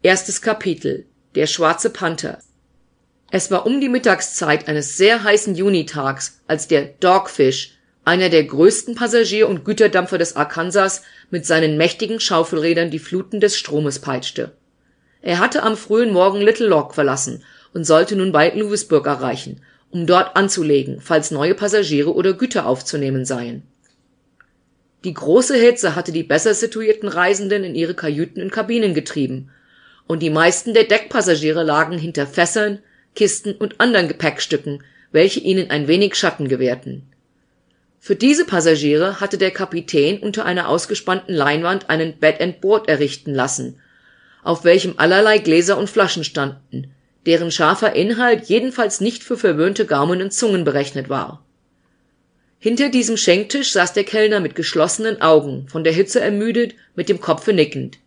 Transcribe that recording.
Erstes Kapitel: Der schwarze Panther. Es war um die Mittagszeit eines sehr heißen Junitags, als der Dogfish, einer der größten Passagier- und Güterdampfer des Arkansas, mit seinen mächtigen Schaufelrädern die Fluten des Stromes peitschte. Er hatte am frühen Morgen Little Rock verlassen und sollte nun bald Louisburg erreichen, um dort anzulegen, falls neue Passagiere oder Güter aufzunehmen seien. Die große Hitze hatte die besser situierten Reisenden in ihre Kajüten und Kabinen getrieben, und die meisten der Deckpassagiere lagen hinter Fässern, Kisten und anderen Gepäckstücken, welche ihnen ein wenig Schatten gewährten. Für diese Passagiere hatte der Kapitän unter einer ausgespannten Leinwand einen Bed and Board errichten lassen, auf welchem allerlei Gläser und Flaschen standen, deren scharfer Inhalt jedenfalls nicht für verwöhnte Gaumen und Zungen berechnet war. Hinter diesem Schenktisch saß der Kellner mit geschlossenen Augen, von der Hitze ermüdet, mit dem Kopfe nickend.